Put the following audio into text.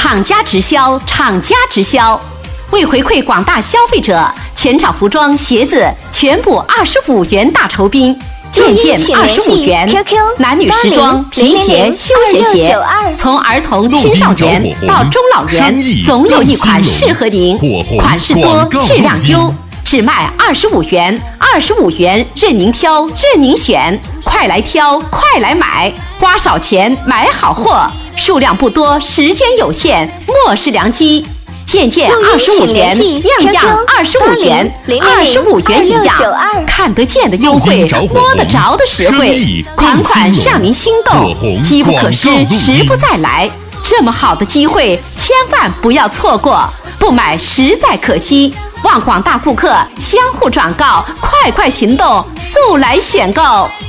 厂家直销，厂家直销。为回馈广大消费者，全场服装、鞋子全部25元大酬宾，件件25元。男女时装、皮鞋、休闲鞋，从儿童、青少年到中老年，总有一款适合您。款式多，质量优，只卖25元，25元任您挑，任您选。快来挑，快来买，花少钱买好货，数量不多，时间有限，莫视良机。件件25元，样样25元，25元一样，看得见的优惠，摸得着的实惠，款款让您心动，机不可失，时不再来。这么好的机会，千万不要错过，不买实在可惜。望广大顾客相互转告，快快行动，速来选购。